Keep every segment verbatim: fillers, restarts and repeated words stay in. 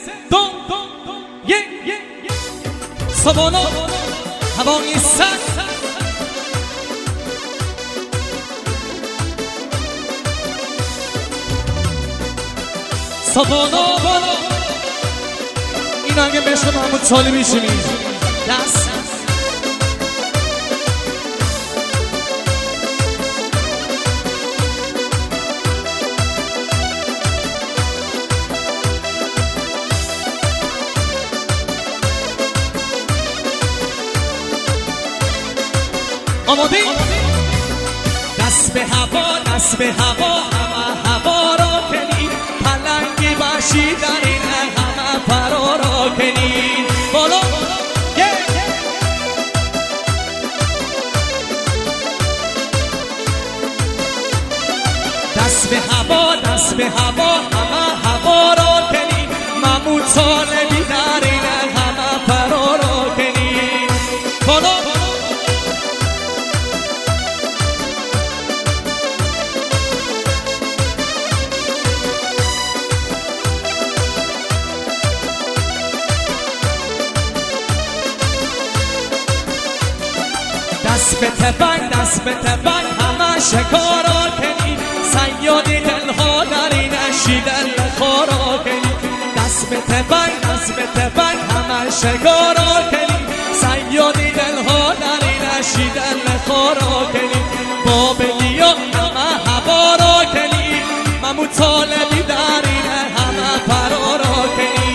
دو یک صبحانا هوای سر صبحانا بالا این آنگه بشت محمود طالبی شمی دست آماده دست به هوا دست به هوا همه هوا را کنید پلنگی باشی در این همه فرا را کنید بالا دست به هوا دست به هوا همه هوا را کنید محمود طالبی در این همه فرا را کنید بالا دست به تفنگ دست به تفنگ همه شکارا کنید سیادی دلها در این اشی دل خورا کنید دست به تفنگ دست به تفنگ همه شکارا کنید سیادی دلها در این اشی دل خورا کنید با بلیا همه هوا را کنید محمود طالبی در این همه فرا را کنید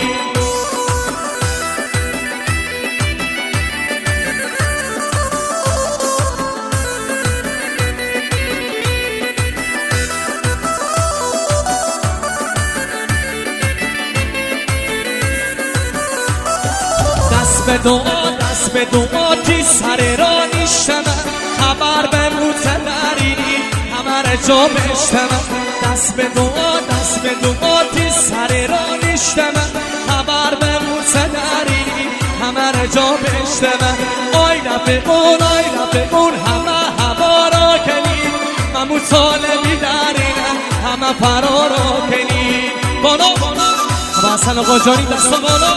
دست به دعا دست به دعا کی سر را نیشتم خبر به موتلرینی همه را جا بشتم دست به دعا دست به دعا کی سر را نیشتم خبر به موتلرینی همه را جا بشتم آی رفقون آی رفقون همه هوا را کنید محمود طالبی در این همه فرا را کنید بالا بالا و حسن آقا جانی دست بالا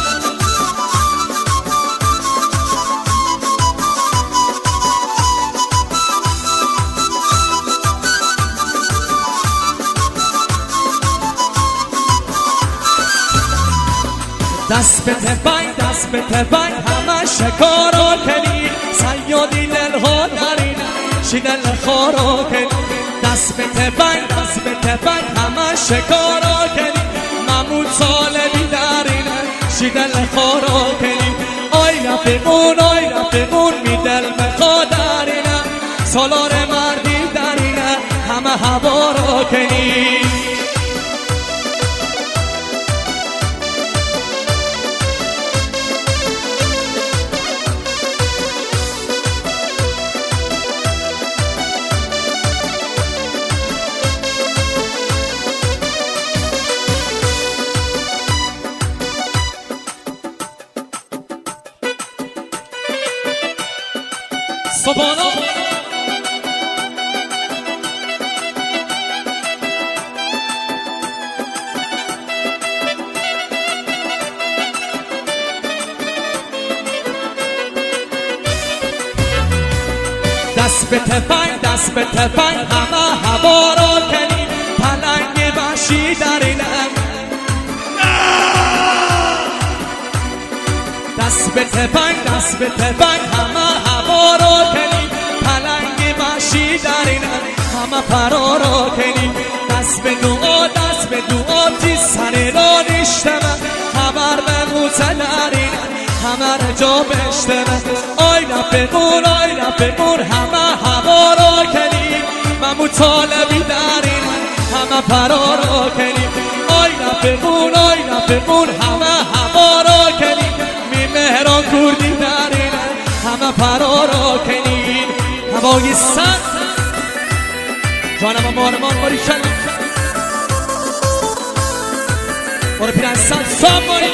دست به تفنگ دست به تفنگ همه شکارا کنید سیادی دلها در این چی دل خورا کنید دست به تفنگ دست به تفنگ همه شکارا کنید محمود طالبی در این چی دل خورا کنید آی رفقون آی رفقون می دل بخوا در این سالار مردی در این همه هوا را کنید صبحانا دست به تفنگ دست به تفنگ همه هوا را کنید پلنگ باشی در این دست به تفنگ دست به تفنگ همه هوا را کنید پلنگ باشی در این همه فرا را کنید دست به دعا دست به دعا تی سر را نیشتم خبر به موتلرین همه را جا بشتم آی رفقون آی رفقون همه هوا را کنید محمود طالبی در این همه فرا را کنید آی رفقون آی رفقون همه هوا را کنید می مهران کردی در این همه فرا را کنید هوای سر جانم مارمان باری کنید بارو پیرن سر سام باری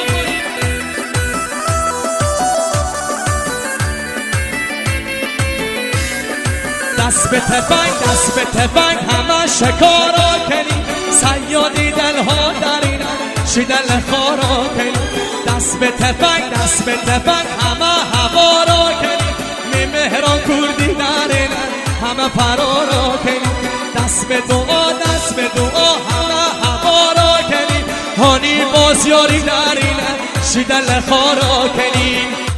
دست به تفنگ دست به تفنگ همه شکارا کنید سیادی دلها در این شدل خورا کنی دست به تفنگ دست به تفنگ همه هوا را کنی می مهران کردی دارینن همه فرارا کنی دست به دعا دست به دعا همه هوا را کنی هانی باز یاری دارینن شدل خورا کنی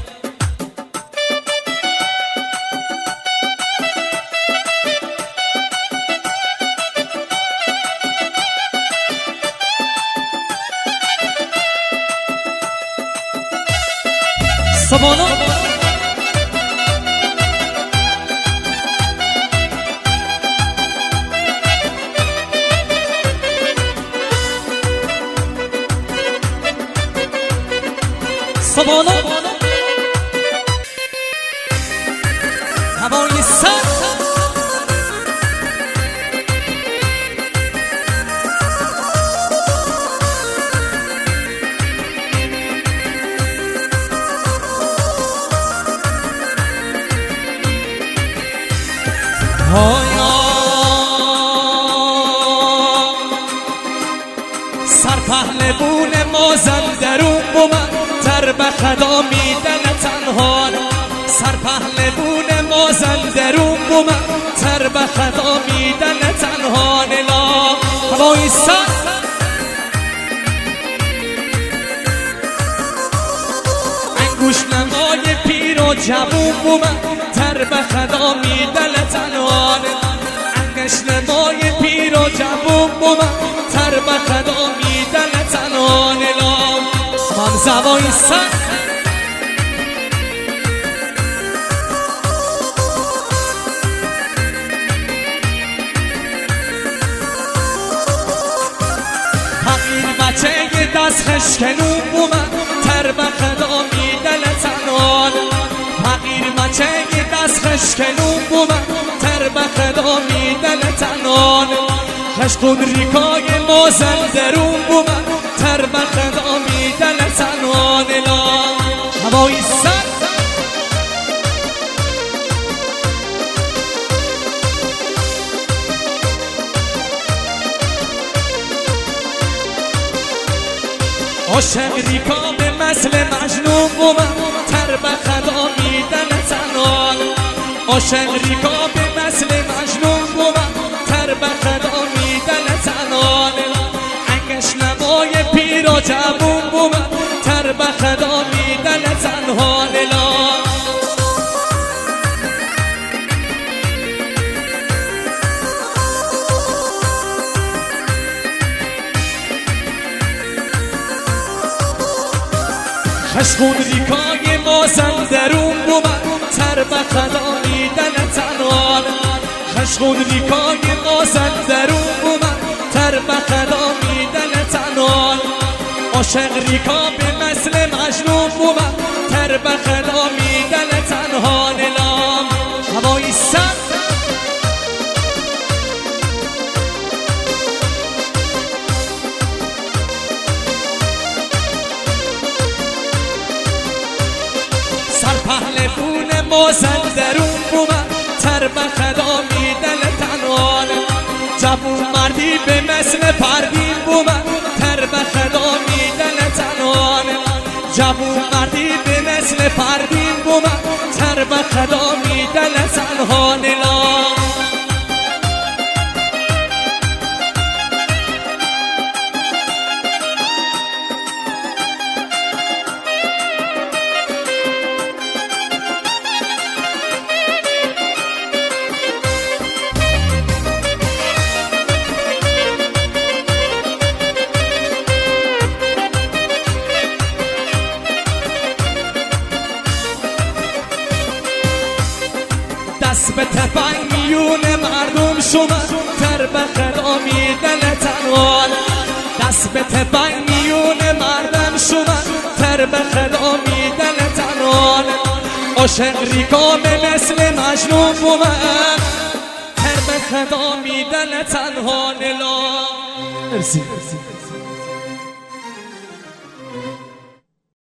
سبانا سبانا هوای سر سر پهلوون مازندرون بومن تر به خدا میدن تنها سر پهلوون مازندرون بومن تر به خدا میدن تنها لا هوای سر انگوش نمای پیر و جوون بومن تر به خدا میدن تنها انگوش نمای پیر و جوون بومن تر به خدا میدن تنها لا من زوای سر فقیر بچه دست خشکنون بومن تر به خدا میدن تنها فقیر بچه دست خشکنون بومن تر به خدا میدن تنها خشکون ریکای مازندرون بومن تر به خدا میدن تنها لا هوای سر عاشق ریکا به مثل مجنون بومن تر به خدا میدن تنها عاشق ریکا به مثل مجنون بومن تر به خدا میدن تنها انگش نمای پیر و جوون بومن تر به خدا میدن تنها لا خشکون ریکای مازندرون بومن تر به خدا میدن تنها خشکون ریکای مازندرون بومن تر به خدا میدن تنها عاشق ریکا به مثل مجنون بومن تر به خدا میدن تنها لا هوای سر سر پهلوون مازندرون بومن تر به خدا میدن تنها جوون مردی به مثل پروین بومن تر به خدا میدن تنها جوون مردی به مثل پروین بومن تر به خدا میدن تنها لا دست به تفنگ میون مردم شما تر به خدا میدن تنها دست به تفنگ میون مردم شما تر به خدا میدن تنها عاشق ریکا به مثل مجنون بومن تر به خدا میدن تنها لا مرسی